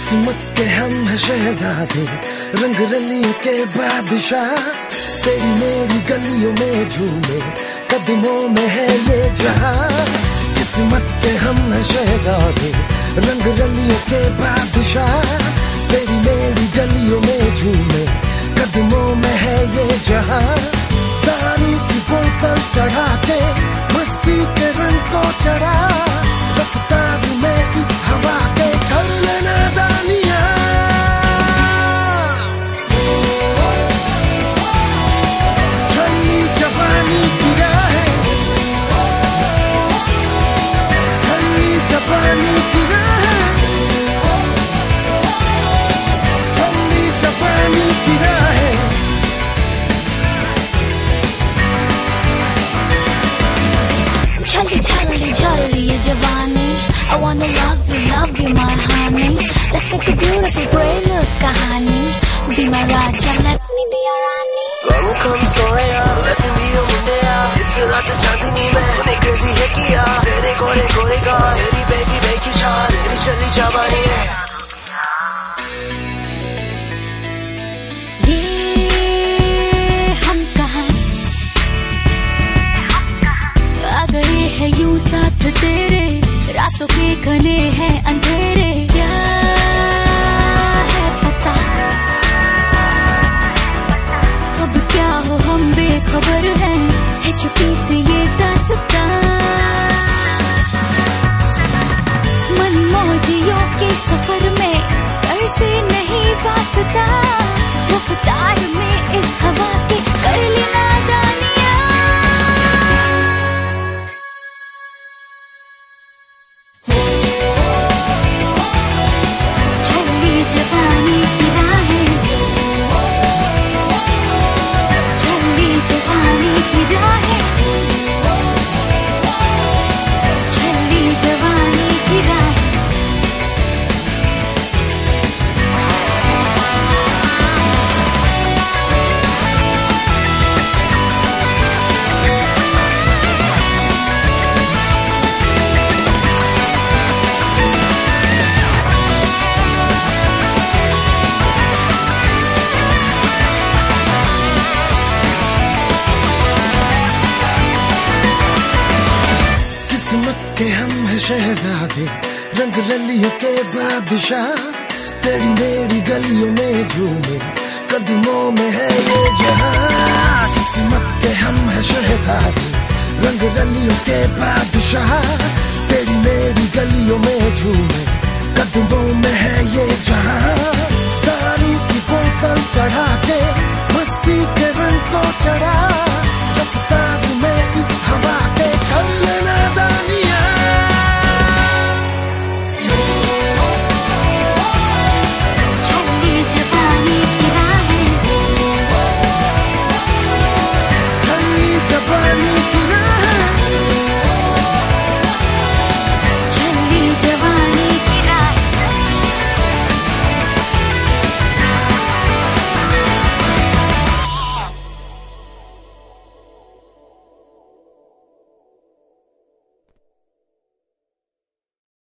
किस्मत के हम है शहजादे, रंग रलियों के बादशाह। तेरी मेरी गलियों में झूमे, कदमों में है ये जहां। किस्मत के हम है शहजादे, रंग रलियों के बादशाह। तेरी मेरी गलियों में झूमे, कदमों में है ये जहां। दारू की बोतल चढ़ा के मस्ती के रंग को चढ़ा, रफ्तार में इस हवा के कर लेना दानिया। चली जवानी की राहें, चली जवानी की राहें, चली जवानी की राहें। चली चली चली ये जवानी, I wanna love you my honey. Let's make a beautiful great look कहानी. Be my Raja, let me be your Rani. Come soya, let me be your मुंडिया। इस रात चांदनी में तूने crazy है किया। तेरे गोरे गोरे गाल, तेरी बेगी बेगी चाल, तेरी चली जवानी है। ये हम कहाँ आ गए हैं यूं साथ तेरे, रातों के घने हैं अंधेरे। क्या है पता अब क्या हो, हम बेखबर हैं, है चुपी से ये दास्तां। मनमौजियों के सफर में डर से नहीं वास्ता, रफ्तार में इस हवा के कर लेना दानिया। जवानी की राहें, चली जवानी की राहें, चली जवानी की राहें। के हम है शहजादे, रंग रलियों के बादशाह। तेरी मेरी गलियों में झूमे, कदमों में है ये जहां। किस्मत के हम है शहजादे, रंग रलियों के बादशाह। तेरी मेरी गलियों में झूमे,